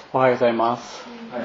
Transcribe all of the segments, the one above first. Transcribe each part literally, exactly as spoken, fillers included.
おはようございます。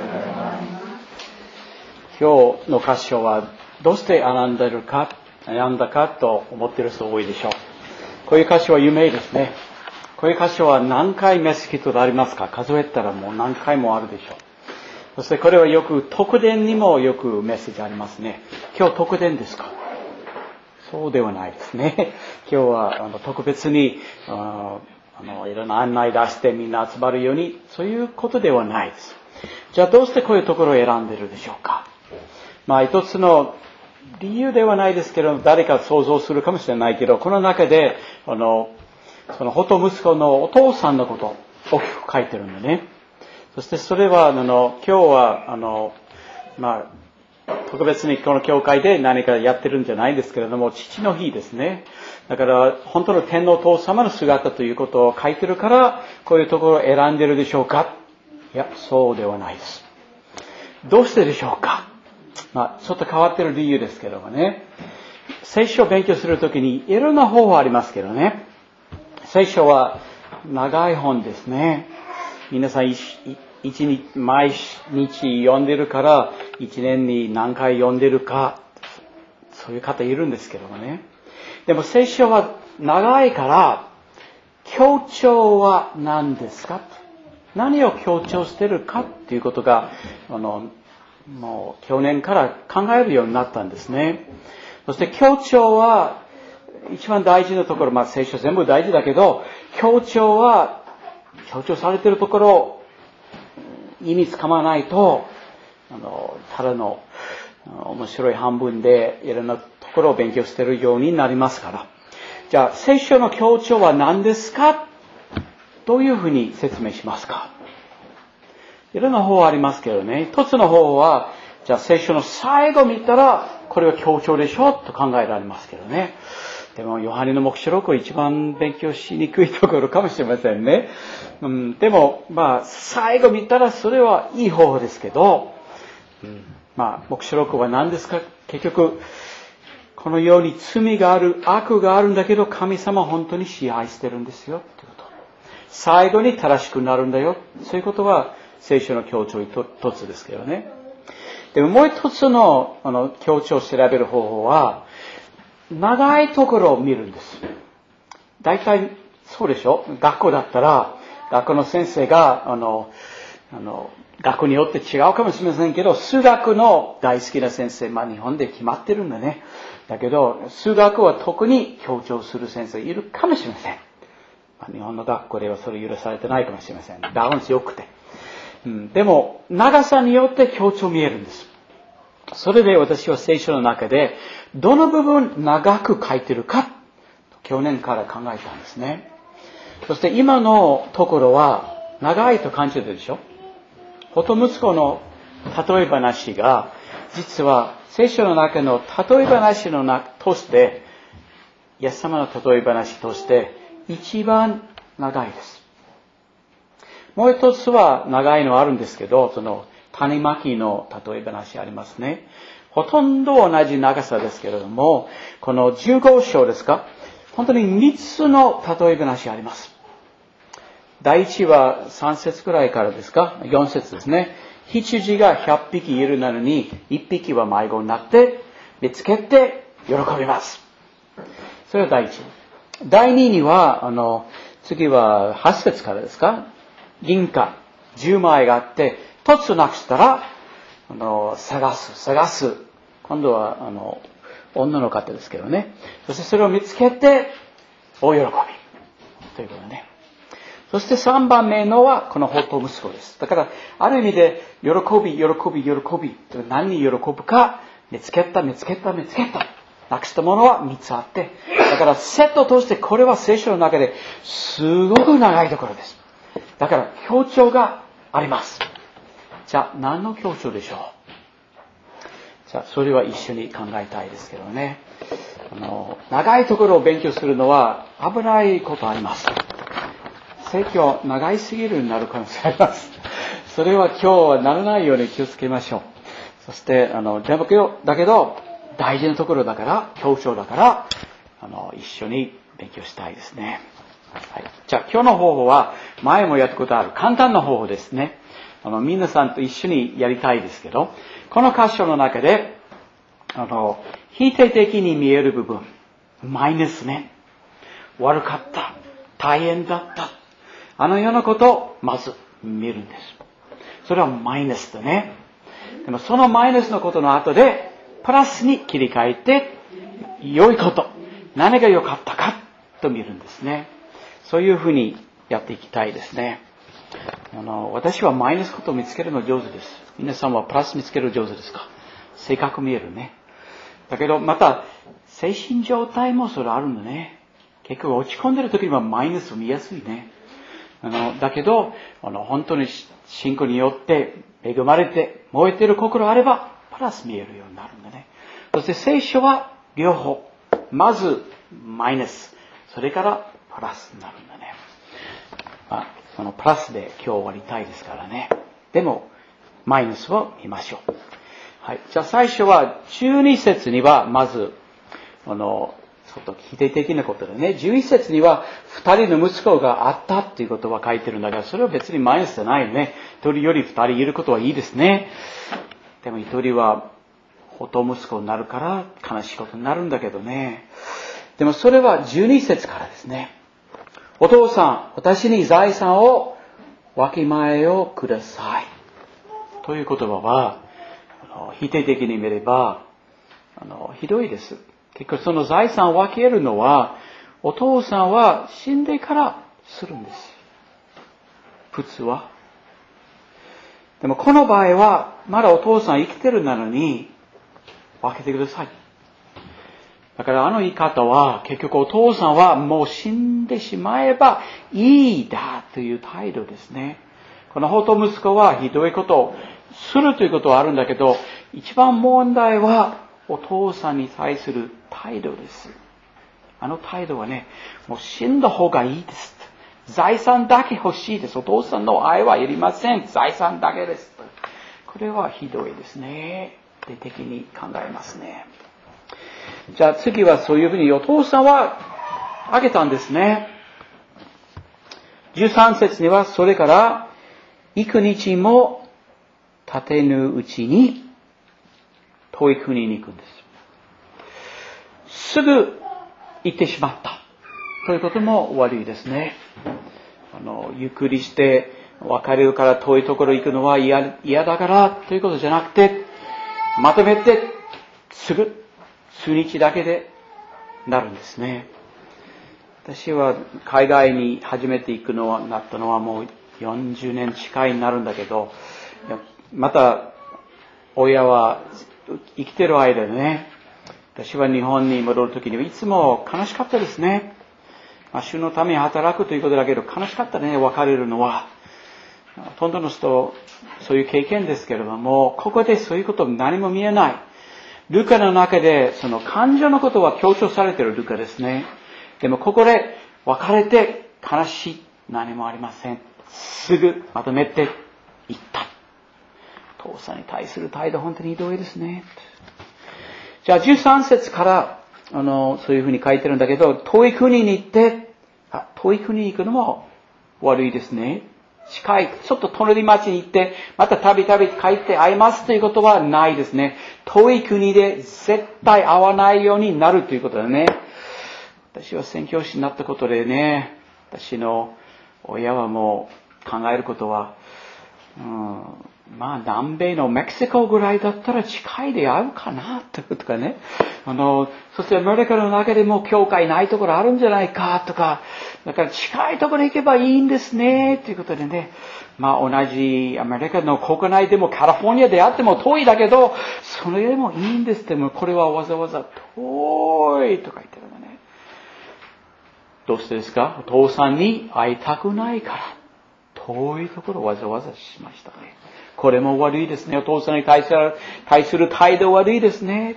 今日の箇所はどうして悩んでるか、悩んだかと思っている人多いでしょう。こういう箇所は有名ですね。こういう箇所は何回メッセージとありますか？数えたらもう何回もあるでしょう。そしてこれはよく特典にもよくメッセージありますね。今日特典ですか？そうではないですね。今日はあの特別にああのいろんな案内出してみんな集まるように、そういうことではないです。じゃあどうしてこういうところを選んでいるでしょうか？まあ一つの理由ではないですけど、誰か想像するかもしれないけど、この中であのそのほと息子のお父さんのことを大きく書いてるんでね。そしてそれはあの今日はあのまあ特別にこの教会で何かやってるんじゃないんですけれども、父の日ですね。だから本当の天皇父様の姿ということを書いてるから、こういうところを選んでるでしょうか？いや、そうではないです。どうしてでしょうか？まあちょっと変わってる理由ですけどもね。聖書を勉強するときにいろんな方法ありますけどね。聖書は長い本ですね。皆さん一日毎日読んでるから一年に何回読んでるか、そういう方いるんですけどもね。でも聖書は長いから強調は何ですか？何を強調してるかっていうことがあのもう去年から考えるようになったんですね。そして強調は一番大事なところ、まあ聖書全部大事だけど、強調は強調されているところ意味つかまないと、あのただの面白い半分でいろんなところを勉強しているようになりますから。じゃあ聖書の強調は何ですか？どういうふうに説明しますか？いろんな方法ありますけどね。一つの方法は、じゃあ聖書の最後見たらこれは強調でしょと考えられますけどね。でもヨハネの黙示録は一番勉強しにくいところかもしれませんね。うん、でもまあ最後見たらそれはいい方法ですけど、うん、まあ黙示録は何ですか？結局このように罪がある、悪があるんだけど神様は本当に支配してるんですよってこと。最後に正しくなるんだよ。そういうことは聖書の強調一つですけどね。でももう一つの、あの強調を調べる方法は、長いところを見るんです。大体そうでしょ？学校だったら、学校の先生が、あの、あの、学校によって違うかもしれませんけど、数学の大好きな先生、まあ日本で決まってるんだね。だけど、数学は特に強調する先生いるかもしれません。まあ、日本の学校ではそれ許されてないかもしれません。バランス良くて。うん、でも、長さによって強調見えるんです。それで私は聖書の中で、どの部分長く書いてるか、去年から考えたんですね。そして今のところは、長いと感じるでしょ？ほと息子の例え話が、実は聖書の中の例え話の中として、イエス様の例え話として、一番長いです。もう一つは長いのあるんですけど、その種まきの例え話ありますね。ほとんど同じ長さですけれども、このじゅうご章ですか？本当にみっつの例え話あります。第一はさん節くらいからですか？よん節ですね。羊がひゃっぴきいるのに、いっぴきは迷子になって、見つけて喜びます。それは第一。第二には、あの、次ははち節からですか？銀貨じゅうまいがあって、一つなくしたら、あの、探す、探す。今度は、あの、女の方ですけどね。そしてそれを見つけて、大喜び。ということね。そしてさんばんめのは、この放蕩息子です。だから、ある意味で、喜び、喜び、喜び。何に喜ぶか、見つけた、見つけた、見つけた。なくしたものはみっつあって。だから、セットとして、これは聖書の中ですごく長いところです。だから、強調があります。じゃあ、何の強調でしょう？じゃあ、それは一緒に考えたいですけどね。あの、長いところを勉強するのは危ないことあります。説教長いすぎるようになる可能性あります。それは今日はならないように気をつけましょう。そして、あの、でもだけど、大事なところだから、強調だから、あの、一緒に勉強したいですね。はい。じゃあ今日の方法は、前もやったことある簡単な方法ですね。 あの、皆さんと一緒にやりたいですけど、この箇所の中で、あの、否定的に見える部分、マイナスね。悪かった。大変だった。あのようなことをまず見るんです。それはマイナスだね。でもそのマイナスのことの後で、プラスに切り替えて、良いこと、何が良かったかと見るんですね。そういうふうにやっていきたいですね。あの、私はマイナスことを見つけるの上手です。皆さんはプラス見つける上手ですか？性格見えるね。だけど、また、精神状態もそれあるんだね。結局落ち込んでる時にはマイナスを見やすいね。あの、だけど、あの、本当に信仰によって恵まれて燃えている心あれば、プラス見えるようになるんだね。そして聖書は両方。まず、マイナス。それからプラスになるんだね。まあ、そのプラスで今日終わりたいですからね。でも、マイナスを見ましょう。はい。じゃあ最初は、じゅうに節には、まず、あの、ちょっと否定的なことでね。じゅういち節には、二人の息子があったっていうことは書いてるんだから、それは別にマイナスじゃないよね。一人より二人いることはいいですね。でも一人は、ほと息子になるから悲しいことになるんだけどね。でもそれはじゅうに節からですね。お父さん、私に財産を分け前をください。という言葉は、否定的に見れば、あの、ひどいです。結局その財産を分けるのは、お父さんは死んでからするんです。普通は。でもこの場合は、まだお父さん生きてるなのに、分けてください。だからあの言い方は、結局お父さんはもう死んでしまえばいいだという態度ですね。このほと息子はひどいことをするということはあるんだけど、一番問題はお父さんに対する態度です。あの態度はね、もう死んだ方がいいです。財産だけ欲しいです。お父さんの愛はいりません。財産だけです。これはひどいですね。で的に考えますね。じゃあ次はそういうふうにお父さんはあげたんですね。じゅうさん節にはそれから幾日も経てぬうちに遠い国に行くんです。すぐ行ってしまったということも悪いですね。あのゆっくりして別れるから遠いところ行くのは 嫌, 嫌だからということじゃなくて、まとめてすぐ数日だけでなるんですね。私は海外に初めて行くのはなったのはもうよんじゅうねん近いになるんだけど、また親は生きてる間でね、私は日本に戻るときにいつも悲しかったですね。まあ、主のために働くということだけど悲しかったね、別れるのは。ほとんどの人そういう経験ですけれども、ここでそういうこと何も見えない。ルカの中でその感情のことは強調されているルカですね。でもここで別れて悲しい、何もありません。すぐまとめて言った。父さんに対する態度本当にひどいですね。じゃあじゅうさん節からあのそういうふうに書いてるんだけど、遠い国に行って、あ、遠い国に行くのも悪いですね。近い、ちょっと隣町に行って、またたびたび帰って会いますということはないですね。遠い国で絶対会わないようになるということだね。私は宣教師になったことでね、私の親はもう考えることは、うん、まあ南米のメキシコぐらいだったら近いで会うかなとかね。あの、そしてアメリカの中でも教会ないところあるんじゃないかとか、だから近いところに行けばいいんですねということでね。まあ同じアメリカの国内でもカリフォルニアであっても遠いだけど、それでもいいんですって。もこれはわざわざ遠いとか言ってるのね。どうしてですか？お父さんに会いたくないから。遠いところをわざわざしましたね。これも悪いですね。お父さんに対する、対する態度悪いですね。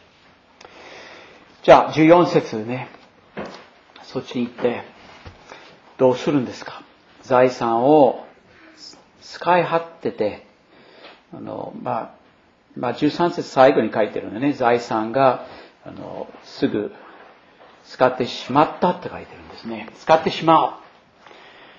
じゃあ、じゅうよん節ね。そっちに行って、どうするんですか？財産を使い果ってて、あの、まあ、まあ、じゅうさん節最後に書いてるんでね、財産が、あの、すぐ使ってしまったって書いてるんですね。使ってしまう。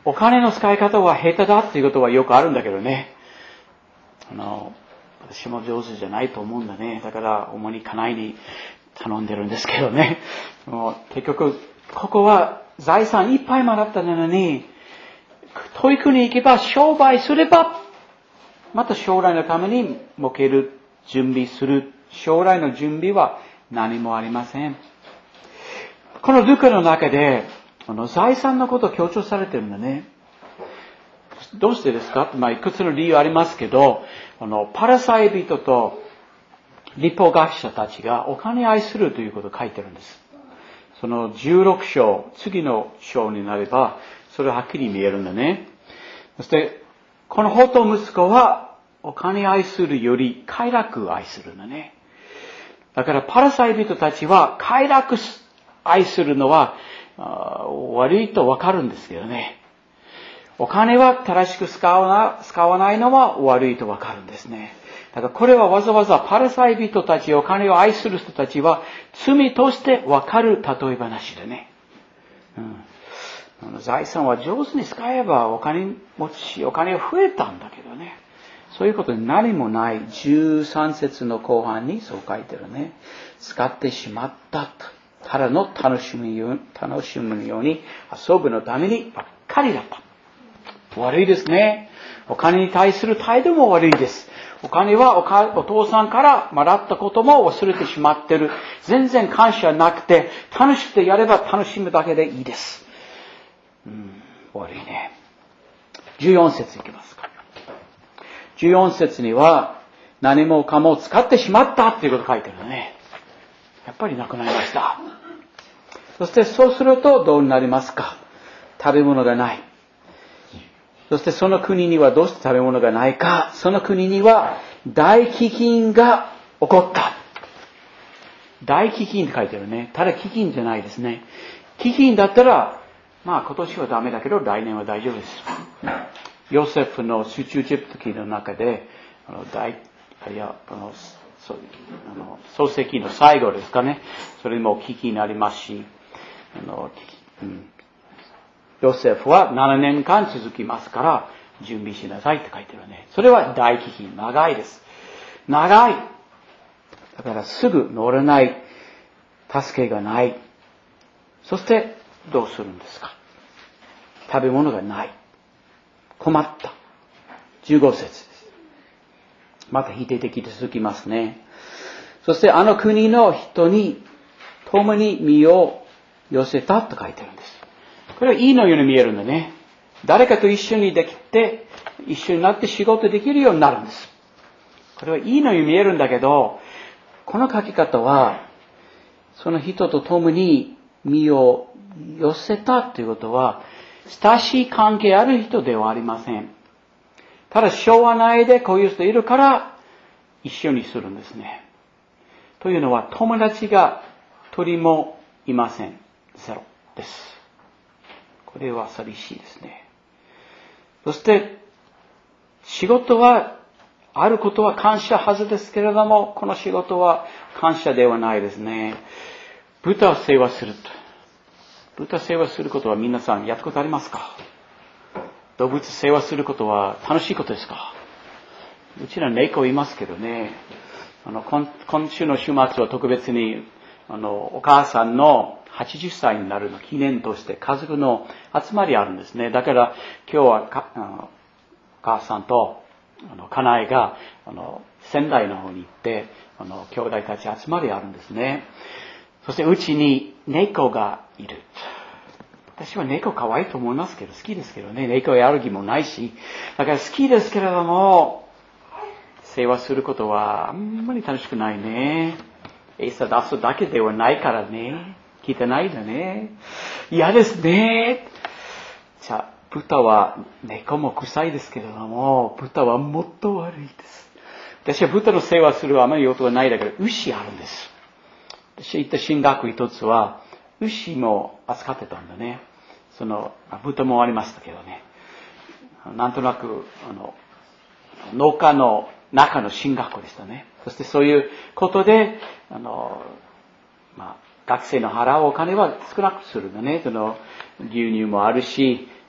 お金の使い方は下手だっていうことはよくあるんだけどね。あの、私も上手じゃないと思うんだね。だから、主に家内に頼んでるんですけどね。もう結局、ここは財産いっぱいもらったのに、遠い国に行けば商売すれば、また将来のために儲ける、準備する。将来の準備は何もありません。このルカの中で、あの財産のことを強調されてるんだね。どうしてですか？まあ、いくつの理由ありますけど、あの、パラサイ人と立法学者たちがお金を愛するということを書いてるんです。そのじゅうろく章、次の章になれば、それははっきり見えるんだね。そして、この法と息子はお金を愛するより快楽を愛するんだね。だからパラサイ人たちは快楽愛するのは悪いとわかるんですけどね。お金は正しく使わな、使わないのは悪いとわかるんですね。だからこれはわざわざパラサイ人たち、お金を愛する人たちは罪としてわかる例え話だね。うん、財産は上手に使えばお金持ち、お金が増えたんだけどね。そういうことに何もないじゅうさん節の後半にそう書いてるね。使ってしまったと。ただの楽しむように、楽しむように遊ぶのためにばっかりだった。悪いですね。お金に対する態度も悪いです。お金は お, かお父さんからもらったことも忘れてしまってる。全然感謝なくて、楽しくてやれば楽しむだけでいいです。うん、悪いね。じゅうよん節いきますか。じゅうよん節には、何もかも使ってしまったっていうこと書いてるね。やっぱりなくなりました。そしてそうするとどうなりますか？食べ物がない。そしてその国にはどうして食べ物がないか？その国には大飢饉が起こった。大飢饉って書いてるね。ただ飢饉じゃないですね。飢饉だったら、まあ今年はダメだけど来年は大丈夫です。ヨセフの出エジプト記の中で、あの大いやあのそうあの創世記の最後ですかね。それも飢饉になりますし、あの、うん、ヨセフはななねんかん続きますから準備しなさいって書いてるね。それは大飢饉、長いです。長い。だからすぐ乗れない、助けがない。そしてどうするんですか？食べ物がない。困った。じゅうご節です。また否定的に続きますね。そしてあの国の人に共に身を寄せたと書いてるんです。これはいいのように見えるんだね。誰かと一緒にできて、一緒になって仕事できるようになるんです。これはいいのように見えるんだけど、この書き方は、その人と共に身を寄せたということは、親しい関係ある人ではありません。ただ、しょうがないでこういう人いるから、一緒にするんですね。というのは、友達が一人もいません。ゼロです。これは寂しいですね。そして、仕事は、あることは感謝はずですけれども、この仕事は感謝ではないですね。豚を世話すると。豚世話することは皆さんやったことありますか？動物世話することは楽しいことですか？うちら猫いますけどね。あの、今, 今週の週末は特別に、あの、お母さんのはちじゅっさいになるの記念として家族の集まりあるんですね。だから今日はかあのお母さんとあの家内があの仙台の方に行ってあの兄弟たち集まりあるんですね。そしてうちに猫がいる。私は猫可愛いと思いますけど、好きですけどね。猫やる気もないし。だから好きですけれども、世話することはあんまり楽しくないね。餌出すだけではないからね。汚いだね。嫌ですね。じゃあ、豚は猫も臭いですけれども、豚はもっと悪いです。私は豚の世話するあまりことはないだけど、牛あるんです。私行った進学一つは、牛も扱ってたんだね。その、豚もありましたけどね。なんとなく、あの、農家の中の進学校でしたね。そしてそういうことで、あの、まあ、学生の払うお金は少なくするんだね。その、牛乳もあるし、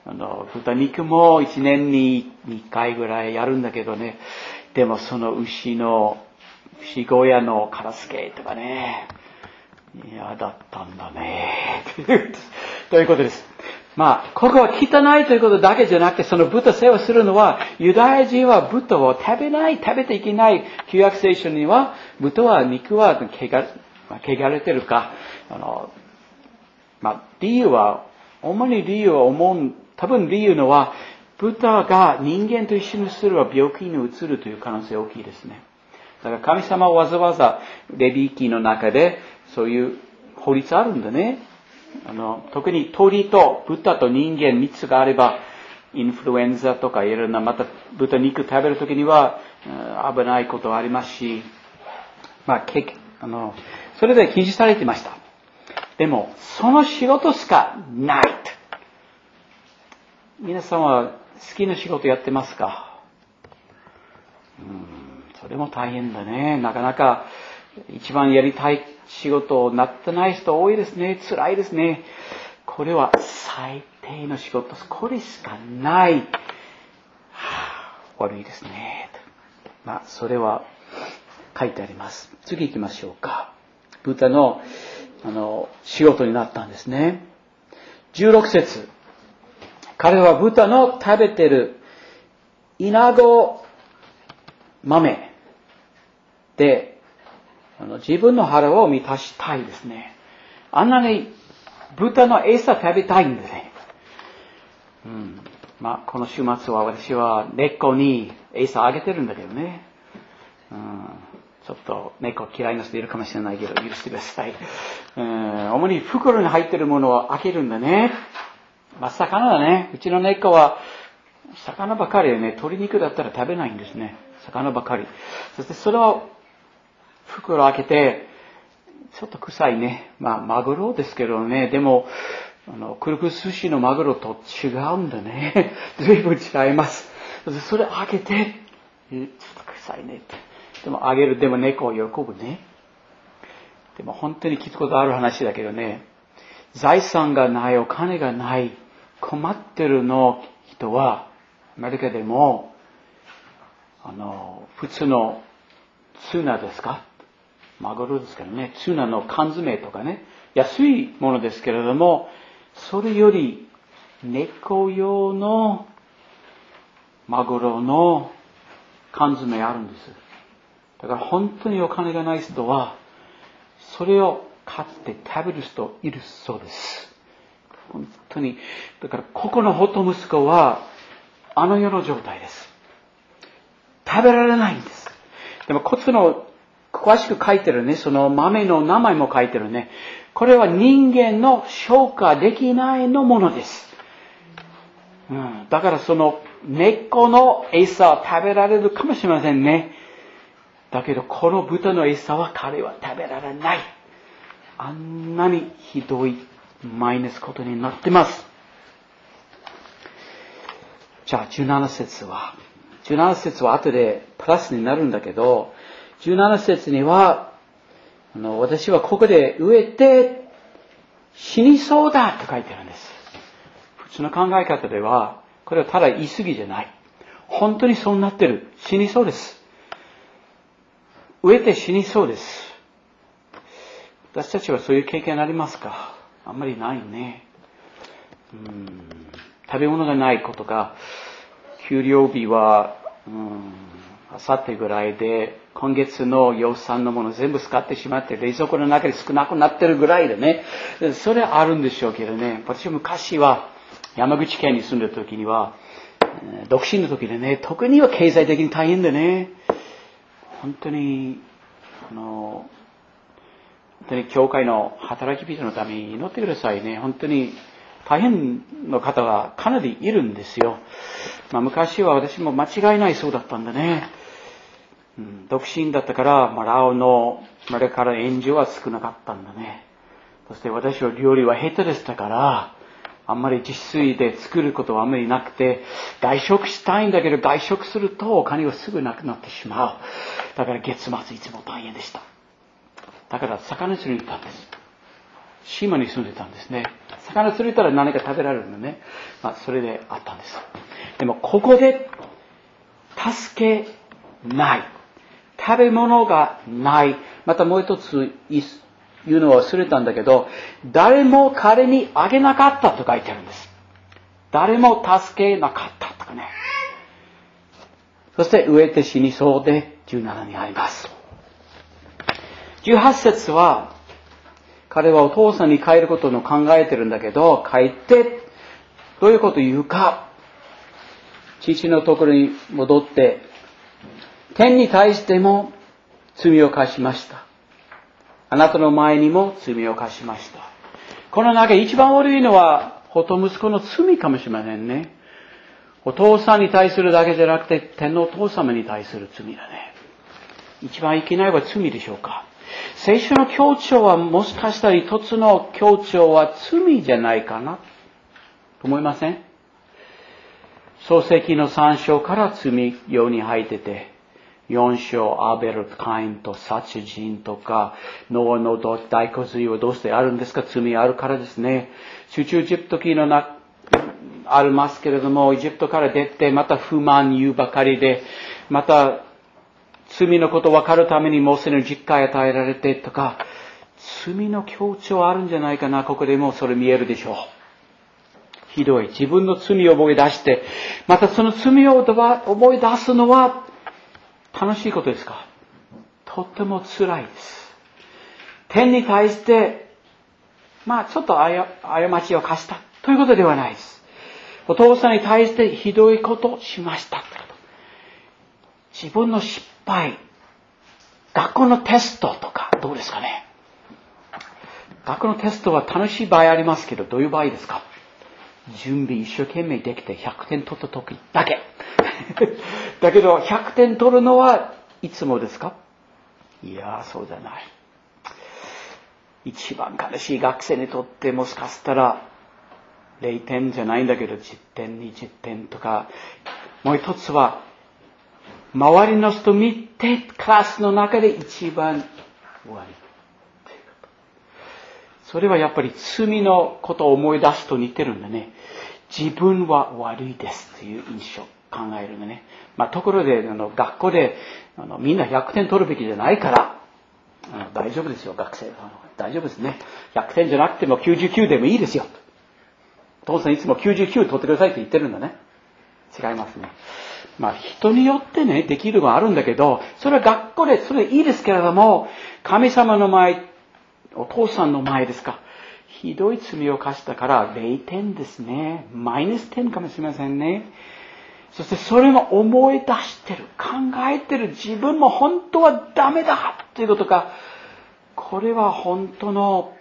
あの、豚肉もいちねんににかいぐらいやるんだけどね。でもその牛の、牛小屋のカラスケとかね、嫌だったんだね。ということです。まあ、ここは汚いということだけじゃなくて、その豚世話するのは、ユダヤ人は豚を食べない、食べていけない。旧約聖書には、豚は肉は汚れてるか、あの、まあ、理由は、主に理由は思う、多分理由のは、豚が人間と一緒にすれば病気に移るという可能性大きいですね。だから神様はわざわざレビ記の中でそういう法律あるんだね。あの、特に鳥と豚と人間みっつがあれば、インフルエンザとかいろんな、また豚肉食べるときには危ないことはありますし、まあ、けあの、それで禁止されていました。でも、その仕事しかない。皆さんは好きな仕事やってますか？うん、それも大変だね。なかなか一番やりたい仕事になってない人多いですね。辛いですね。これは最低の仕事。これしかない。はあ、悪いですね。まあ、それは書いてあります。次行きましょうか。豚の、あの、仕事になったんですね。じゅうろく節。彼は豚の食べてるイナゴ豆であの自分の腹を満たしたいですね。あんなに豚の餌食べたいんですね。うん、まあこの週末は私は猫に餌あげてるんだけどね。うん、ちょっと猫嫌いな人いるかもしれないけど許してください。うん、主に袋に入ってるものを開けるんだね。まあ、魚だね。うちの猫は、魚ばかりでね、鶏肉だったら食べないんですね。魚ばかり。そしてそれを、袋を開けて、ちょっと臭いね。まあ、マグロですけどね。でも、あの、くるくる寿司のマグロと違うんだね。随分違います。そしてそれ開けて、ちょっと臭いねって。でも、あげる。でも猫を喜ぶね。でも、本当に聞くことある話だけどね。財産がない、お金がない、困ってるの人は、アメリカでも、あの、普通のツナですか？マグロですからね。ツナの缶詰とかね。安いものですけれども、それより猫用のマグロの缶詰あるんです。だから本当にお金がない人は、それを買って食べる人いるそうです。本当に。だから、ここのほと息子は、あの世の状態です。食べられないんです。でも、こっちの、詳しく書いてるね、その豆の名前も書いてるね。これは人間の消化できないのものです。うん、だからその猫の餌を食べられるかもしれませんね。だけど、この豚の餌は彼は食べられない。あんなにひどいマイナスことになってます。じゃあじゅうなな節は、じゅうなな節は後でプラスになるんだけど、じゅうなな節には、あの私はここで植えて死にそうだと書いてあるんです。普通の考え方では、これはただ言い過ぎじゃない。本当にそうなってる。死にそうです。植えて死にそうです。私たちはそういう経験ありますか？あんまりないね。うん、食べ物がないことが、給料日は、うん、あさってぐらいで、今月の予算のもの全部使ってしまって、冷蔵庫の中で少なくなってるぐらいでね。それはあるんでしょうけどね。私昔は、山口県に住んでる時には、独身の時でね、特には経済的に大変でね。本当に、あの、本当に教会の働き人のために祈ってくださいね。本当に大変の方がかなりいるんですよ。まあ、昔は私も間違いないそうだったんだね。うん、独身だったから、まあ、ラオのあれから援助は少なかったんだね。そして私は料理は下手でしたから、あんまり自炊で作ることはあんまりなくて、外食したいんだけど、外食するとお金はすぐなくなってしまう。だから月末いつも大変でした。だから魚釣りに行ったんです。 島に住んでたんですね。魚釣れたら何か食べられるのね。まあ、それであったんです。でも、ここで、助けない。食べ物がない。またもう一つ言うのは忘れたんだけど、誰も彼にあげなかったと書いてあるんです。誰も助けなかったとかね。そして飢えて死にそうでじゅうななにあります。じゅうはち節は、彼はお父さんに帰ることを考えてるんだけど、帰って、どういうことを言うか。父のところに戻って、天に対しても罪を犯しました。あなたの前にも罪を犯しました。この中で一番悪いのは、ほと息子の罪かもしれませんね。お父さんに対するだけじゃなくて、天のお父様に対する罪だね。一番いけないは罪でしょうか。聖書の強調はもしかしたら一つの強調は罪じゃないかなと思いません？創世記のさん章から罪世に入ってて、よん章アベル、カインと殺人とか、ノアの大洪水はどうしてあるんですか？罪あるからですね。出エジプト記の中、ありますけれども、エジプトから出て、また不満言うばかりで、また罪のことを分かるためにモーセの実会与えられてとか、罪の強調あるんじゃないかな。ここでもそれ見えるでしょう。ひどい。自分の罪を思い出して、またその罪を思い出すのは楽しいことですか？とっても辛いです。天に対して、まあちょっと過ちを犯したということではないです。お父さんに対してひどいことをしました。自分の失敗、学校のテストとかどうですかね？学校のテストは楽しい場合ありますけど、どういう場合ですか？準備一生懸命できてひゃくてん取った時だけ。だけどひゃくてん取るのはいつもですか？いやー、そうじゃない。一番悲しい学生にとってもしかしたられいてんじゃないんだけどじゅってん、にじゅってんとか、もう一つは周りの人見てクラスの中で一番悪い。それはやっぱり罪のことを思い出すと似てるんだね。自分は悪いですという印象を考えるんだね。まあ、ところであの学校であのみんなひゃくてん取るべきじゃないからあの大丈夫ですよ。学生あの大丈夫ですね。ひゃくてんじゃなくてもきゅうじゅうきゅうでもいいですよ。お父さんいつもきゅうじゅうきゅう取ってくださいって言ってるんだね。違いますね。まあ人によってねできるのはあるんだけど、それは学校でそれいいですけれども、神様の前、お父さんの前ですか、ひどい罪を犯したかられいてんですね。マイナスじゅうかもしれませんね。そしてそれも思い出してる、考えてる、自分も本当はダメだということか、これは本当の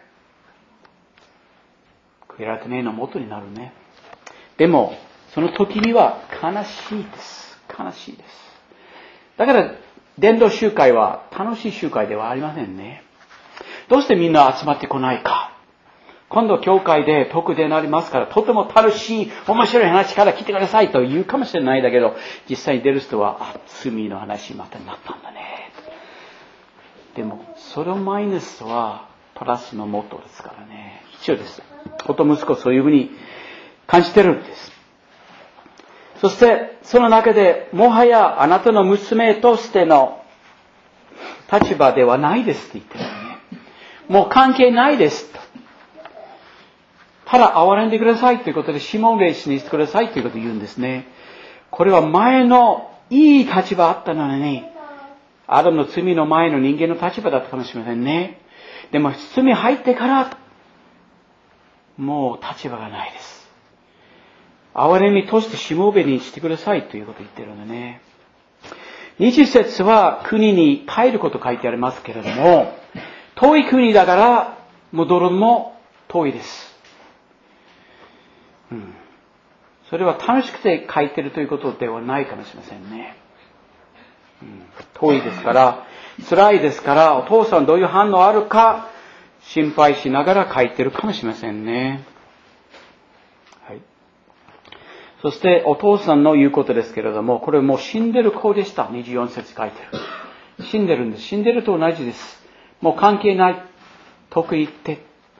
悔い改めの元になるね。でもその時には悲しいです。悲しいです。だから伝道集会は楽しい集会ではありませんね。どうしてみんな集まってこないか。今度教会で特典ありますから、とても楽しい面白い話から来てくださいと言うかもしれないだけど、実際に出る人はあ罪の話またなったんだね。でもそのマイナスはプラスの元ですからね。必要です。夫息子そういうふうに感じてるんです。そしてその中でもはやあなたの娘としての立場ではないですって言ってるね。もう関係ないですと。ただ憐れんでくださいということでシモンレイスにしてくださいということを言うんですね。これは前のいい立場あったのに、アダムの罪の前の人間の立場だったかもしれませんね。でも罪入ってからもう立場がないです。憐れみとしてしもべにしてくださいということを言ってるんだね。にじゅう節は国に帰ること書いてありますけれども、遠い国だから戻るのも遠いです。うん、それは楽しくて書いてるということではないかもしれませんね。うん、遠いですから、辛いですから、お父さんどういう反応あるか心配しながら書いてるかもしれませんね。はい。そしてお父さんの言うことですけれども、これもう死んでる子でした。にじゅうよん節書いてる。死んでるんです。死んでると同じです。もう関係ない。遠く行って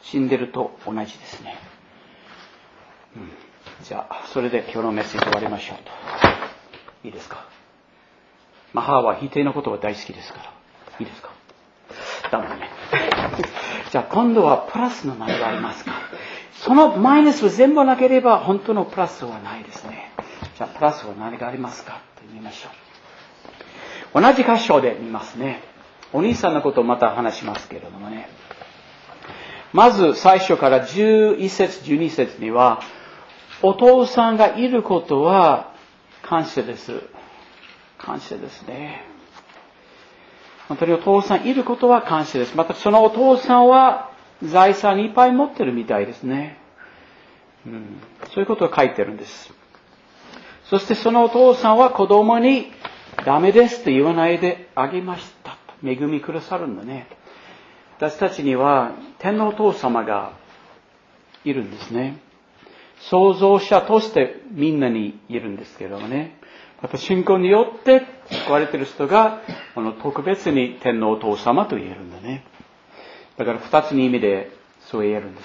死んでると同じですね。うん、じゃあ、それで今日のメッセージ終わりましょうと。いいですか。マハは否定のことは大好きですから。いいですか。ダメだね。じゃあ今度はプラスの何がありますか。そのマイナスは全部なければ本当のプラスはないですね。じゃあプラスは何がありますかと見ましょう。同じ箇所で見ますね。お兄さんのことをまた話しますけれどもね。まず最初からじゅういっ節、じゅうに節には、お父さんがいることは感謝です。感謝ですね。本当にお父さんいることは感謝です。またそのお父さんは財産いっぱい持ってるみたいですね。うん、そういうことが書いてるんです。そしてそのお父さんは子供にダメですと言わないであげました。恵みくださるんだね。私たちには天のお父様がいるんですね。創造者としてみんなにいるんですけどもね。また信仰によって救われている人がこの特別に天のお父様と言えるんだね。だから二つの意味でそう言えるんです。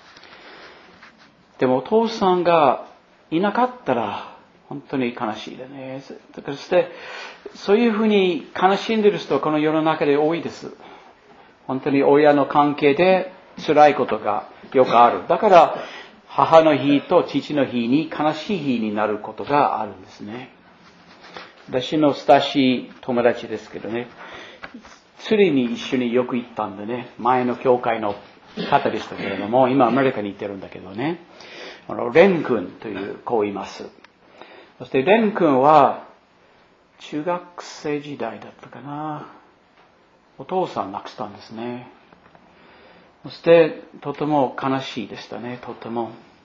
でもお父さんがいなかったら本当に悲しいだね。だからそしてそういうふうに悲しんでいる人はこの世の中で多いです。本当に親の関係で辛いことがよくある。だから母の日と父の日に悲しい日になることがあるんですね。私の親しい友達ですけどね、釣りに一緒によく行ったんでね、前の教会の方でしたけれども、今アメリカに行ってるんだけどね、あのレン君という子をいます。そしてレン君は中学生時代だったかな、お父さん亡くしたんですね。そしてとても悲しいでしたね、とても。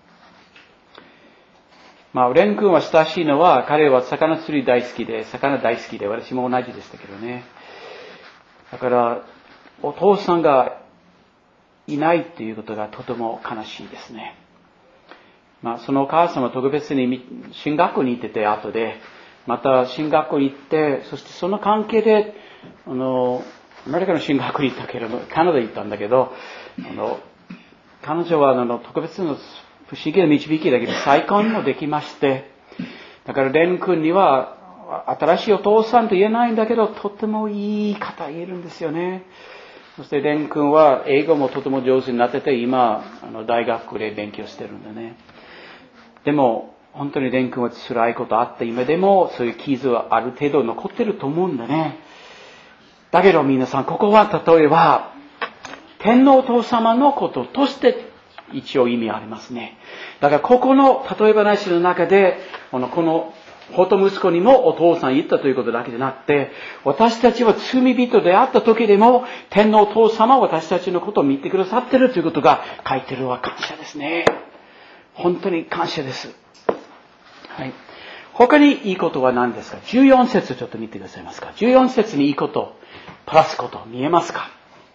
まあ、レン君は親しいのは、彼は魚釣り大好きで、魚大好きで、私も同じでしたけどね。だから、お父さんがいないということがとても悲しいですね。まあ、そのお母さんは特別に進学校に行ってて、後で、また進学校に行って、そしてその関係で、あの、アメリカの進学校に行ったけれども、カナダに行ったんだけど、あの、彼女はあの特別の不思議な導きだけど再婚もできまして、だからレン君には新しいお父さんと言えないんだけど、とてもいい方言えるんですよね。そしてレン君は英語もとても上手になってて、今あの大学で勉強してるんだね。でも本当にレン君は辛いことあって、今でもそういう傷はある程度残ってると思うんだね。だけど皆さん、ここは例えば天皇お父様のこととして一応意味ありますね。だからここの例え話の中で、この、この、ほと息子にもお父さん言ったということだけでなくて、私たちは罪人であった時でも、天皇お父様は私たちのことを見てくださっているということが書いているのは感謝ですね。本当に感謝です。はい。他にいいことは何ですか？じゅうよん節ちょっと見てくださいますか？じゅうよん節にいいこと、プラスこと見えますか？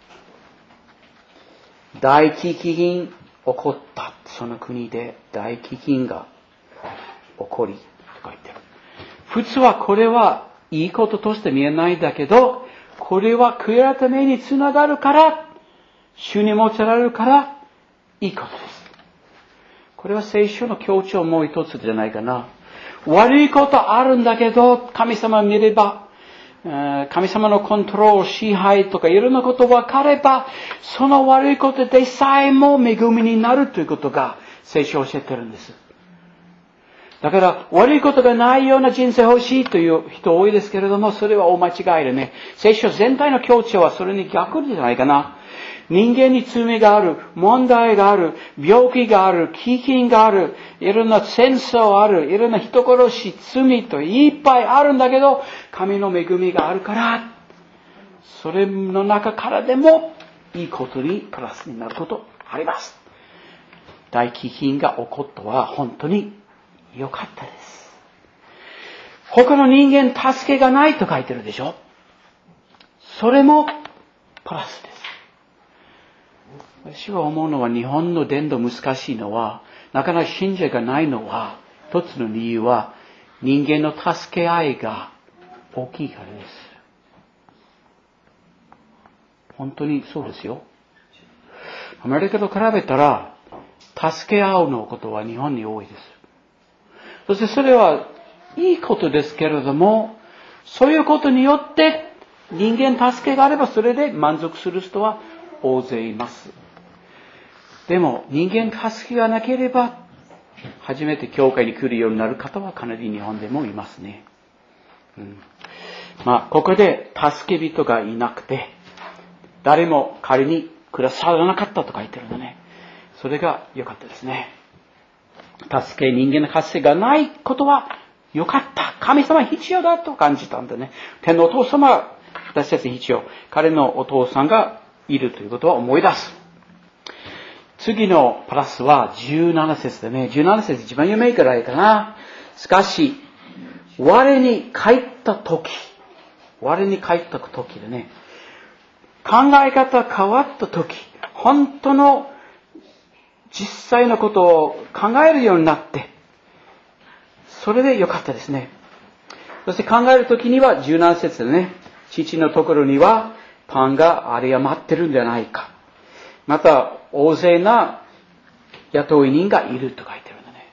大飢饉起こった。その国で大飢饉が起こりと書いてある。普通はこれはいいこととして見えないんだけど、これは悔い改めにつながるから、主に用いられるからいいことです。これは聖書の強調もう一つじゃないかな。悪いことあるんだけど、神様を見れば、神様のコントロール、支配とかいろんなこと分かれば、その悪いことでさえも恵みになるということが聖書を教えてるんです。だから悪いことがないような人生欲しいという人多いですけれども、それは大間違いでね。聖書全体の強調はそれに逆じゃないかな。人間に罪がある、問題がある、病気がある、飢饉がある、いろんな戦争ある、いろんな人殺し、罪といっぱいあるんだけど、神の恵みがあるから、それの中からでもいいことにプラスになることあります。大飢饉が起こったは本当に良かったです。他の人間助けがないと書いてるでしょ。それもプラスです。私は思うのは、日本の伝道難しいのは、なかなか信者がないのは、一つの理由は人間の助け合いが大きいからです。本当にそうですよ。 アメリカと比べたら、助け合うのことは日本に多いです。そしてそれはいいことですけれども、そういうことによって人間助けがあればそれで満足する人は大勢います。でも人間助けがなければ初めて教会に来るようになる方はかなり日本でもいますね。うん、まあここで助け人がいなくて誰も仮にくださらなかったと書いてるのね。それが良かったですね。助け、人間の助けがないことは良かった。神様必要だと感じたんでね。天のお父様は私たち必要。彼のお父さんがいるということを思い出す。次のプラスはじゅうなな節でね。じゅうなな節一番読めいからいいかな。しかし、我に帰った時、我に帰った時でね、考え方変わった時、本当の実際のことを考えるようになって、それでよかったですね。そして考えるときにはじゅうなな節でね、父のところにはパンが有り余ってるんじゃないか。また、大勢な雇い人がいると書いてるんだね。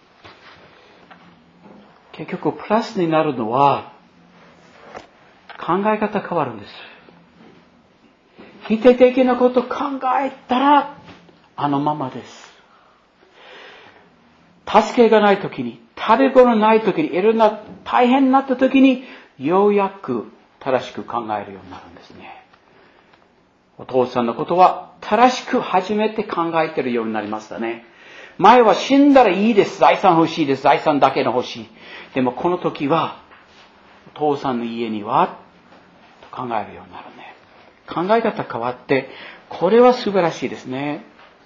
結局、プラスになるのは、考え方変わるんです。否定的なことを考えたら、あのままです。助けがないときに、食べ物ないときに、いろんな大変になったときに、ようやく正しく考えるようになるんですね。お父さんのことは正しく初めて考えているようになりましたね。前は死んだらいいです。財産欲しいです。財産だけの欲しい。でもこの時は、お父さんの家には、と考えるようになるね。考え方変わって、これは素晴らしいですね。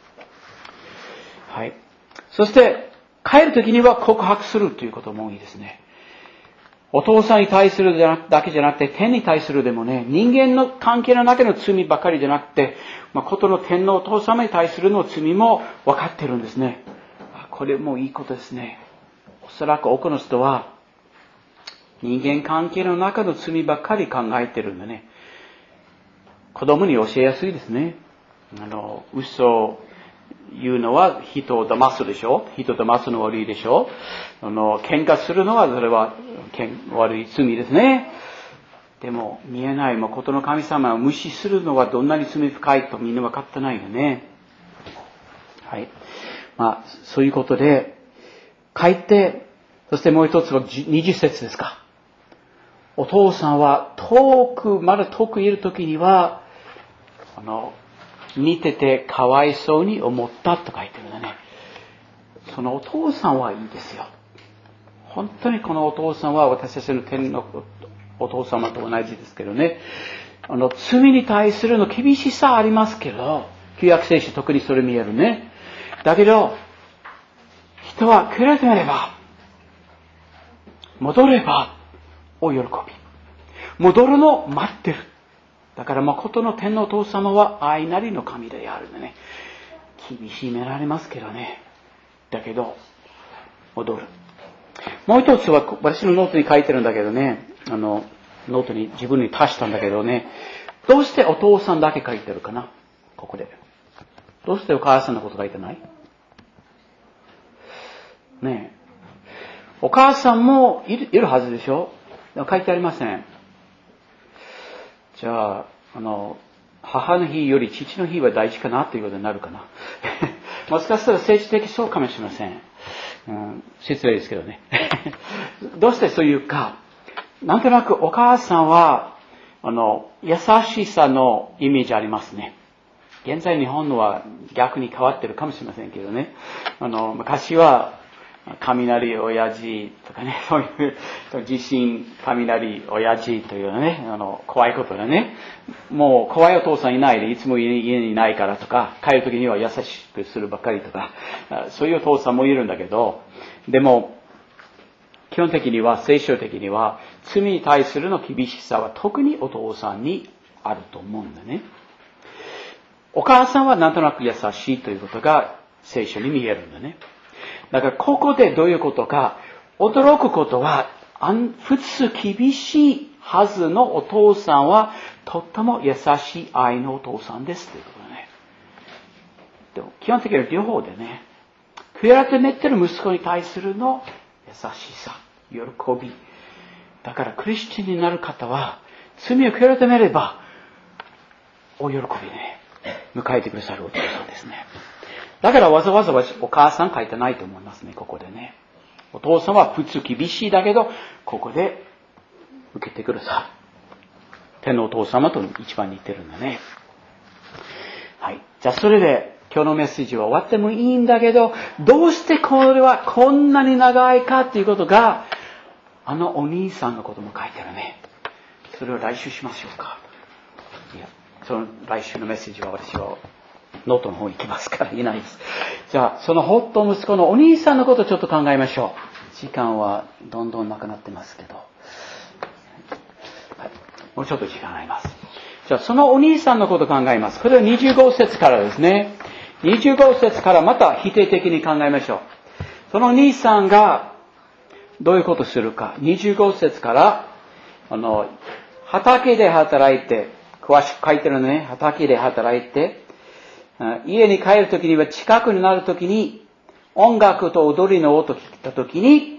はい。そして、帰るときには告白するということもいいですね。お父さんに対するだけじゃなくて、天に対するでもね、人間の関係の中の罪ばかりじゃなくて、まあ、ことの天のお父様に対するの罪も分かってるんですね。これもいいことですね。おそらく多くの人は、人間関係の中の罪ばかり考えてるんでね。子供に教えやすいですね。あの、嘘を言うのは人を騙すでしょ。人を騙すのは悪いでしょ。あの、喧嘩するのはそれは悪い罪ですね。でも見えない誠の神様を無視するのはどんなに罪深いとみんな分かってないよね。はい。まあそういうことで書いて、そしてもう一つはにじゅう節ですか。お父さんは遠くまだ遠くいるときにはあの見ててかわいそうに思ったと書いてるんだね。そのお父さんはいいですよ。本当にこのお父さんは私たちの天のお父様と同じですけどね。あの罪に対するの厳しさありますけど、旧約聖書特にそれ見えるね。だけど人は悔い改めれば戻ればお喜び。戻るのを待ってる。だから誠の天のお父様は愛なりの神であるんでね。厳しめられますけどね。だけど、戻る。もう一つは、私のノートに書いてるんだけどね。あの、ノートに自分に足したんだけどね。どうしてお父さんだけ書いてるかな？ここで。どうしてお母さんのこと書いてない？ねえ。お母さんもいる、いるはずでしょ？でも書いてありません。じゃあ、あの、母の日より父の日は大事かなということになるかな。もしかしたら政治的そうかもしれません。うん、失礼ですけどね。どうしてそういうか、なんとなくお母さんは、あの、優しさのイメージありますね。現在日本のは逆に変わってるかもしれませんけどね。あの、昔は、雷親父とかね、そういう地震雷親父というね、あの怖いことだね。もう怖いお父さんいないで、いつも家にいないからとか、帰るときには優しくするばっかりとか、そういうお父さんもいるんだけど、でも基本的には聖書的には罪に対するの厳しさは特にお父さんにあると思うんだね。お母さんはなんとなく優しいということが聖書に見えるんだね。だからここでどういうことか、驚くことは、普通厳しいはずのお父さんは、とっても優しい愛のお父さんですということね。 でも基本的には両方でね、悔い改めてる息子に対するの優しさ、喜び。だからクリスチャンになる方は、罪を悔い改めれば、お喜びね、迎えてくださるお父さんですね。だからわざわざお母さん書いてないと思いますね、ここでね。お父さんは普通厳しいだけど、ここで受けてください。天のお父様と一番似てるんだね。はい。じゃあそれで今日のメッセージは終わってもいいんだけど、どうしてこれはこんなに長いかっていうことが、あのお兄さんのことも書いてるね。それを来週しましょうか。いや、その来週のメッセージは私はノートの方に行きますからいないです。じゃあ、そのホット息子のお兄さんのことをちょっと考えましょう。時間はどんどんなくなってますけど。はい、もうちょっと時間あります。じゃあ、そのお兄さんのことを考えます。これはにじゅうご節からですね。にじゅうご節からまた否定的に考えましょう。そのお兄さんがどういうことをするか。にじゅうご節から、あの、畑で働いて、詳しく書いてるね。畑で働いて、家に帰るときには近くになるときに音楽と踊りの音を聞いたときに、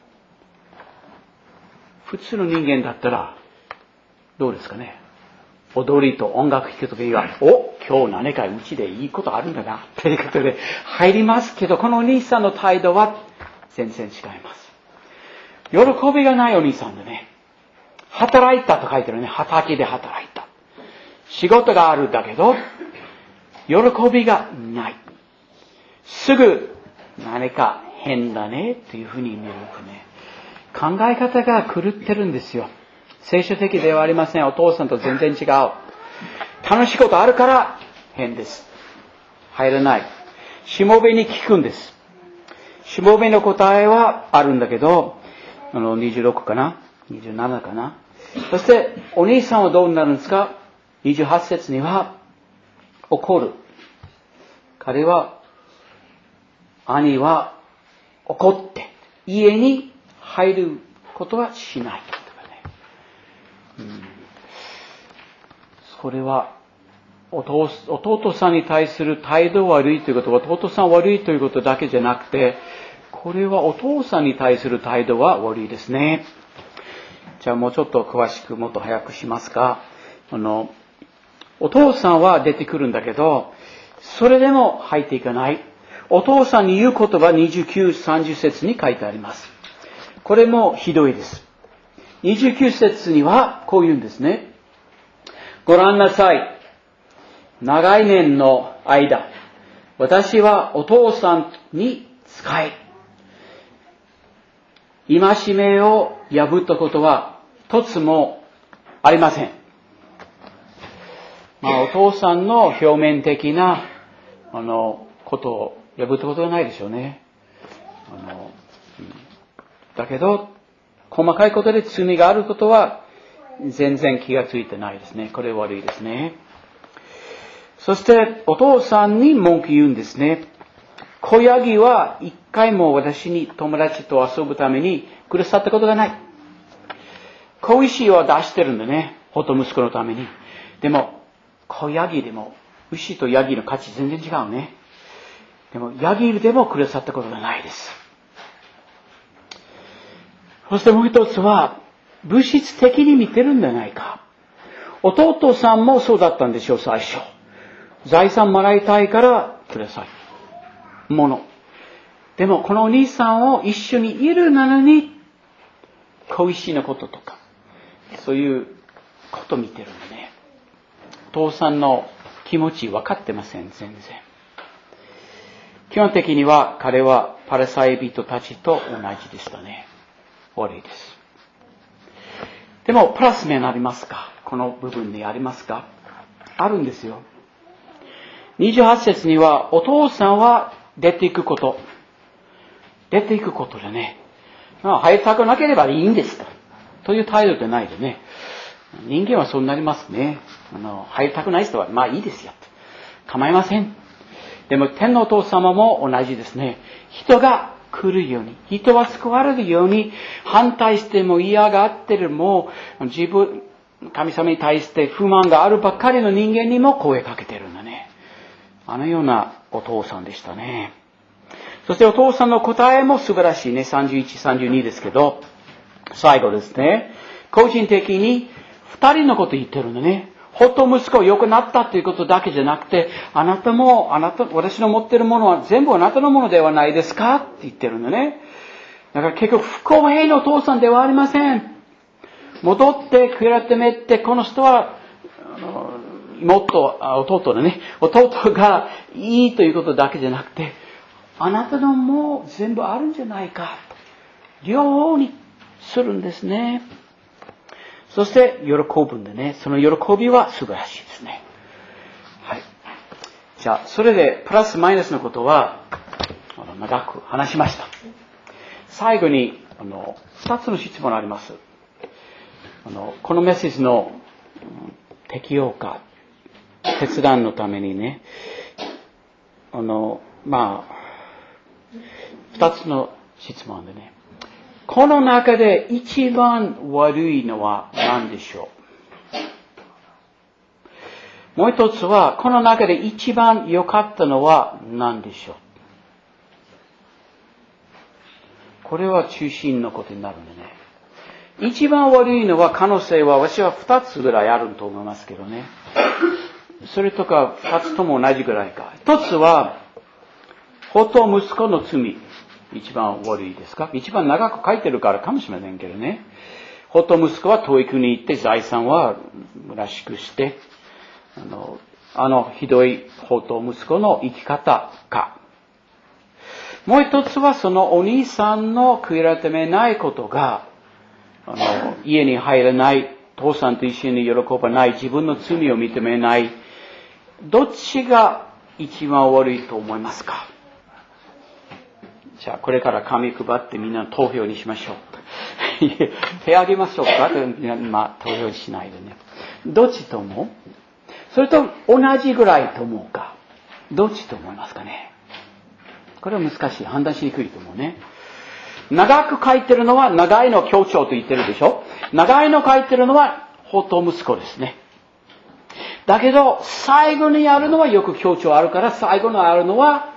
普通の人間だったらどうですかね。踊りと音楽聞くときには、お、今日何かうちでいいことあるんだなということで入りますけど、このお兄さんの態度は全然違います。喜びがないお兄さんでね、働いたと書いてるね。畑で働いた。仕事があるんだけど喜びがない。すぐ何か変だねっていうふうに見るとね、考え方が狂ってるんですよ。聖書的ではありません。お父さんと全然違う。楽しいことあるから変です。入らない。しもべに聞くんです。しもべの答えはあるんだけど、あのにじゅうろくかな ?にじゅうなな かな。そしてお兄さんはどうなるんですか？にじゅうはち節には怒る。彼は、兄は怒って家に入ることはしないとかね。うん、それは弟、弟さんに対する態度悪いということは、弟さん悪いということだけじゃなくて、これはお父さんに対する態度は悪いですね。じゃあもうちょっと詳しくもっと早くしますが、あの、お父さんは出てくるんだけど、それでも入っていかない。お父さんに言う言葉にじゅうきゅう、さんじゅう節に書いてあります。これもひどいです。にじゅうきゅう節にはこう言うんですね。ご覧なさい。長い年の間、私はお父さんに仕え、戒めを破ったことは一つもありません。まあ、お父さんの表面的な、あの、ことを破ったことはないでしょうね。あの、だけど、細かいことで罪があることは、全然気がついてないですね。これ悪いですね。そして、お父さんに文句言うんですね。子ヤギは一回も私に友達と遊ぶためにくださったことがない。子牛を出してるんだね。ほと息子のために。でも、子ヤギでも、牛とヤギの価値全然違うね。でも、ヤギでもくださったことがないです。そしてもう一つは、物質的に見てるんじゃないか。弟さんもそうだったんでしょう、最初。財産もらいたいからください。もの。でも、このお兄さんを一緒にいるなのに、子牛のこととか、そういうこと見てるんだね。お父さんの気持ち分かってません、全然。基本的には彼はパリサイ人たちと同じでしたね。悪いです。でも、プラス面ありますか？この部分にありますか？あるんですよ。にじゅうはち節には、お父さんは出ていくこと。出ていくことでね。まあ、入りたくなければいいんですと。という態度でないでね。人間はそうなりますね。あの、入りたくない人は、まあいいですよと。構いません。でも、天のお父様も同じですね。人が来るように、人は救われるように、反対しても嫌がってるもう、自分、神様に対して不満があるばっかりの人間にも声かけてるんだね。あのようなお父さんでしたね。そしてお父さんの答えも素晴らしいね。さんじゅういち、さんじゅうにですけど、最後ですね。個人的に二人のこと言ってるのね。ほと息子良くなったということだけじゃなくて、あなたも、あなた、私の持っているものは全部あなたのものではないですかって言ってるのね。だから結局不公平のお父さんではありません。戻って悔い改めて、この人は、あの妹、弟のね、弟がいいということだけじゃなくて、あなたのも全部あるんじゃないか。両方にするんですね。そして喜ぶんでね、その喜びは素晴らしいですね。はい。じゃあ、それでプラスマイナスのことは長く話しました。最後にあの二つの質問があります。あのこのメッセージの適用か決断のためにね、あのまあ二つの質問でね。この中で一番悪いのは何でしょう？もう一つは、この中で一番良かったのは何でしょう？これは中心のことになるんでね。一番悪いのは可能性は私は二つぐらいあると思いますけどね。それとか二つとも同じぐらいか。一つは、ほと息子の罪。一番悪いですか？一番長く書いてるからかもしれませんけどね。ほと息子は遠い国に行って財産は虚しくして、あの、あのひどいほと息子の生き方か。もう一つはそのお兄さんの悔い改めないことが、あの、家に入らない、父さんと一緒に喜ばない、自分の罪を認めない。どっちが一番悪いと思いますか？じゃあ、これから紙配ってみんな投票にしましょう。手あげましょうか？まあ、投票しないでね。どっちと思う？それと同じぐらいと思うか？どっちと思いますかね？これは難しい。判断しにくいと思うね。長く書いてるのは長いの強調と言ってるでしょ？長いの書いてるのはほと息子ですね。だけど、最後にあるのはよく強調あるから、最後にあるのは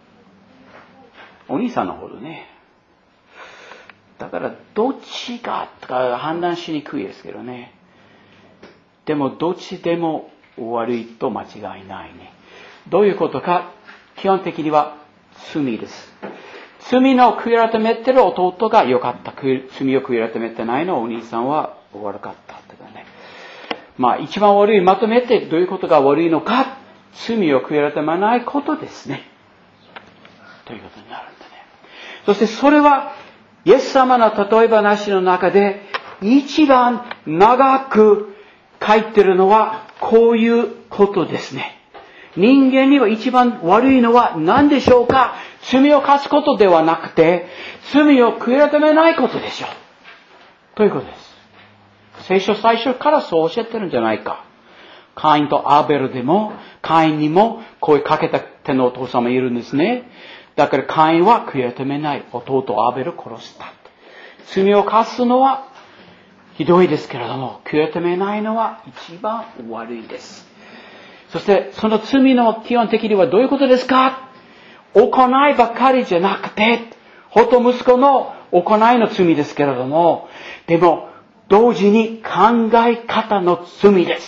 お兄さんの方でね。だから、どっちかとか判断しにくいですけどね。でも、どっちでも悪いと間違いないね。どういうことか、基本的には罪です。罪の悔い改めてる弟が良かった。罪を悔い改めてないのお兄さんは悪かったとかね。まあ、一番悪いまとめてどういうことが悪いのか、罪を悔い改めないことですね。ということになるんだね。そしてそれは、イエス様の例え話の中で、一番長く書いてるのは、こういうことですね。人間には一番悪いのは何でしょうか？罪を犯すことではなくて、罪を悔い改めないことでしょう。ということです。聖書最初からそう教えてるんじゃないか。カインとアーベルでも、カインにも声かけた手のお父様いるんですね。だからカインは悔い改めない。弟アーベルを殺した。罪を犯すのはひどいですけれども、悔い改めないのは一番悪いです。そしてその罪の基本的にはどういうことですか？行いばかりじゃなくて、ほと息子の行いの罪ですけれども、でも同時に考え方の罪です。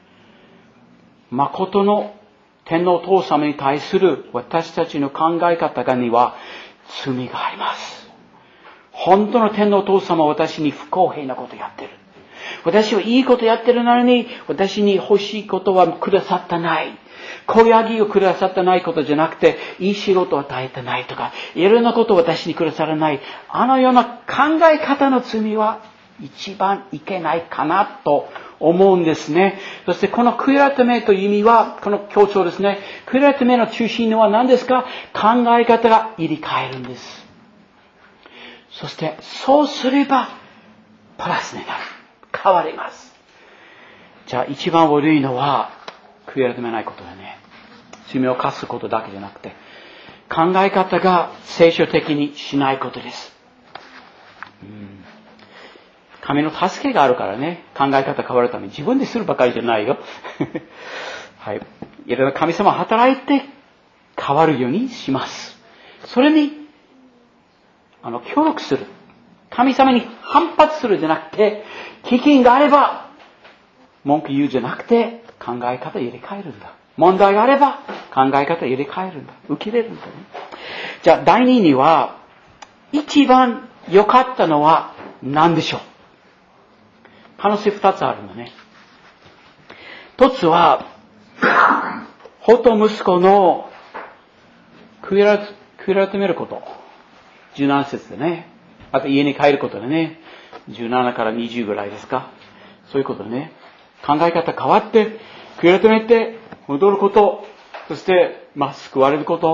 誠の天皇父様に対する私たちの考え方には罪があります。本当の天皇父様は私に不公平なことをやってる。私はいいことやってるのに、私に欲しいことはくださってない。小ヤギをくださってないことじゃなくて、いい仕事を与えてないとか、いろんなことを私にくださらない。あのような考え方の罪は一番いけないかなと思うんですね。そしてこの悔い改めという意味は、この強調ですね。悔い改めの中心は何ですか？考え方が入れ替えるんです。そしてそうすればプラスになる。変わります。じゃあ一番悪いのは悔い改めないことだね。罪を犯すことだけじゃなくて、考え方が聖書的にしないことです。うん、神の助けがあるからね、考え方変わるために自分でするばかりじゃないよ。はい。いろいろ神様働いて変わるようにします。それに、あの、協力する。神様に反発するじゃなくて、危険があれば、文句言うじゃなくて、考え方入れ替えるんだ。問題があれば、考え方入れ替えるんだ。受け入れるんだね。じゃあ、第二には、一番良かったのは何でしょう？可能性二つあるのね。一つは、法と息子の悔い改めること。じゅうなな節でね。あと家に帰ることでね。じゅうななからにじゅうぐらいですか。そういうことでね。考え方変わって、悔い改めて戻ること。そして、まあ、救われること。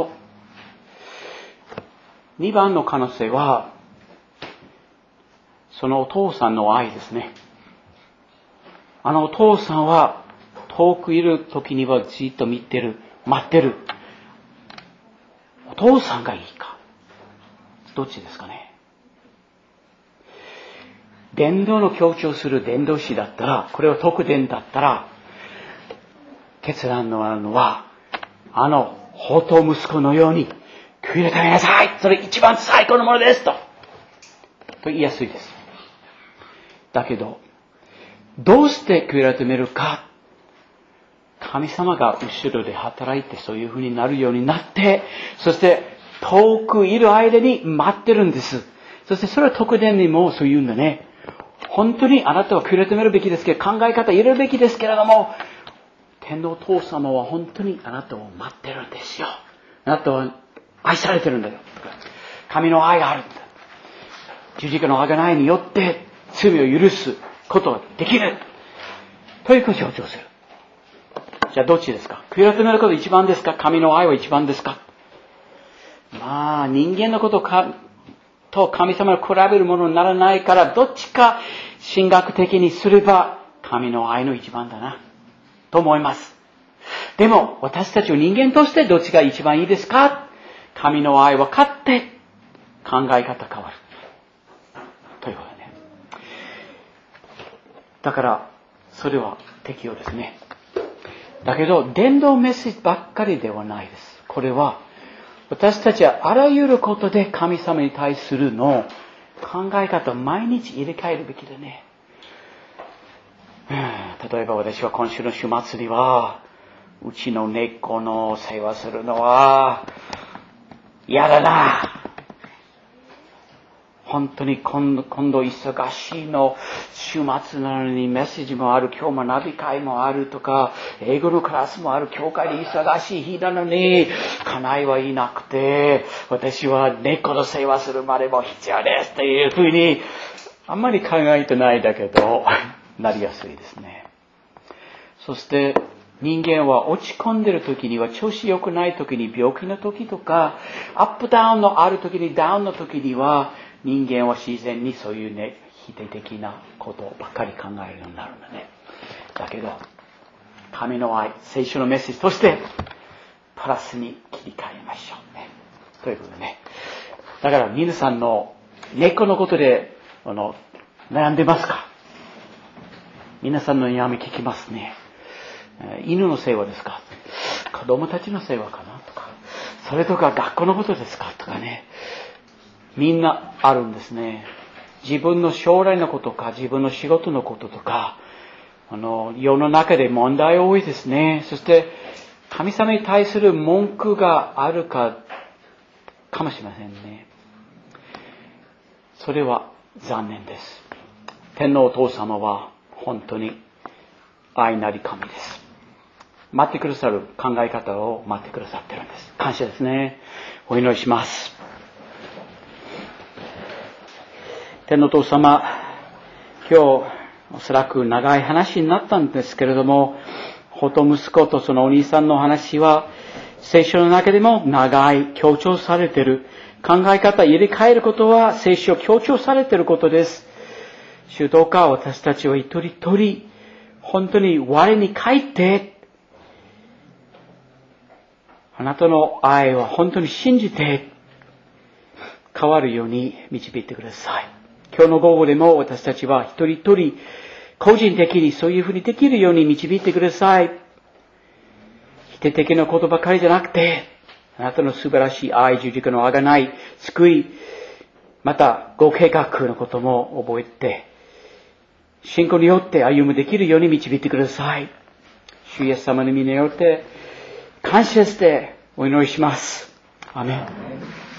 にばんの可能性は、そのお父さんの愛ですね。あのお父さんは、遠くいる時にはじっと見てる、待ってる。お父さんがいいか。どっちですかね。伝道の強調する伝道師だったら、これを特伝だったら、決断のあるのは、あの法と息子のように、悔い改めなさい。それ一番最高のものですと。と言いやすいです。だけど、どうして悔い改めるか。神様が後ろで働いてそういう風になるようになって、そして遠くいる間に待ってるんです。そしてそれは特伝にもそう言うんだね。本当にあなたは悔い改めるべきですけど、考え方入れるべきですけれども、天皇父様は本当にあなたを待ってるんですよ。あなたは愛されてるんだよ。神の愛があるんだ。十字架の贖いによって罪を許すことができる。ということを強調する。じゃあどっちですか？悔い改めること一番ですか？神の愛は一番ですか？まあ、人間のことかと神様を比べるものにならないから、どっちか神学的にすれば神の愛の一番だな、と思います。でも、私たちは人間としてどっちが一番いいですか？神の愛は勝って考え方変わる。ということね。だから、それは適用ですね。だけど、伝道メッセージばっかりではないです。これは、私たちはあらゆることで神様に対するの考え方を毎日入れ替えるべきだね。例えば私は今週の週末には、うちの猫の世話するのは嫌だな。本当に今度、今度忙しいの、週末なのにメッセージもある、今日学び会もあるとか、英語のクラスもある、教会で忙しい日なのに、家内はいなくて、私は猫の世話するまでも必要ですというふうに、あんまり考えてないだけど、なりやすいですね。そして、人間は落ち込んでる時には、調子良くない時に、病気の時とか、アップダウンのある時に、ダウンの時には、人間は自然にそういうね、否定的なことばっかり考えるようになるんだね。だけど、神の愛、聖書のメッセージとして、プラスに切り替えましょうね。ということでね。だから皆さんの猫のことで、あの、悩んでますか？皆さんの悩み聞きますね。犬の世話ですか？子供たちの世話かなとか、それとか学校のことですかとかね。みんなあるんですね。自分の将来のことか、自分の仕事のこととか、あの、世の中で問題多いですね。そして、神様に対する文句があるか、かもしれませんね。それは残念です。天皇お父様は本当に愛なり神です。待ってくださる考え方を待ってくださってるんです。感謝ですね。お祈りします。天のお父様、今日おそらく長い話になったんですけれども、法と息子とそのお兄さんの話は聖書の中でも長い強調されている。考え方入れ替えることは聖書強調されていることです。主どうか私たちは一人一人本当に我に返ってあなたの愛は本当に信じて変わるように導いてください。今日の午後でも私たちは一人一人個人的にそういうふうにできるように導いてください。否定的なことばかりじゃなくて、 あなたの素晴らしい愛、十字架の贖い、救い、またご計画のことも覚えて、信仰によって歩むできるように導いてください。主イエス様の御によって感謝してお祈りします。アメン。